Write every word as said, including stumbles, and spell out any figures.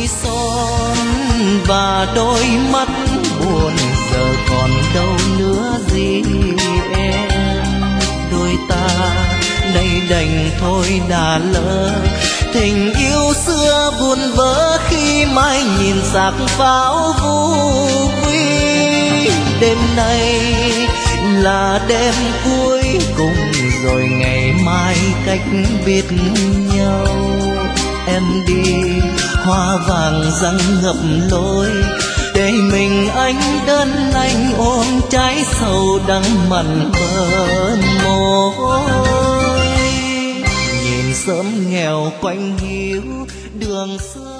son và đôi mắt buồn, giờ còn đâu nữa gì em. Đôi ta nay đành thôi đã lỡ, tình yêu xưa buồn vỡ khi mai nhìn xác pháo vu quy. Đêm nay là đêm cuối cùng rồi, ngày mai cách biệt nhau. Em đi hoa vàng răng ngập lối, để mình anh đơn anh ôm trái sầu đắng mặn bờ môi. Nhìn sớm nghèo quanh hiu đường xưa.